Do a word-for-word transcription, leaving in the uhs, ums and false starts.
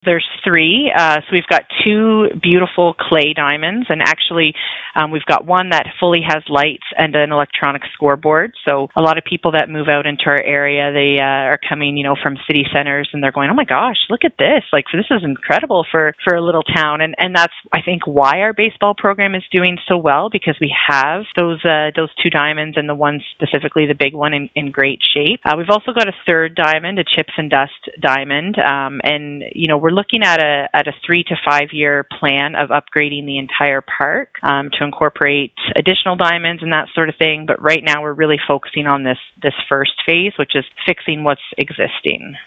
There's three. Uh, so we've got two beautiful clay diamonds, and actually um, we've got one that fully has lights and an electronic scoreboard. So a lot of people that move out into our area, they uh, are coming, you know, from city centers, and they're going, "Oh my gosh, look at this! Like, this is incredible for for a little town." And and that's, I think, why our baseball program is doing so well, because we have those uh, those two diamonds, and the one specifically, the big one, in, in great shape. Uh, we've also got a third diamond, a chips and dust diamond, um, and you know we're looking at a at a three to five year plan of upgrading the entire park um, to incorporate additional diamonds and that sort of thing. But right now we're really focusing on this this first phase, which is fixing what's existing.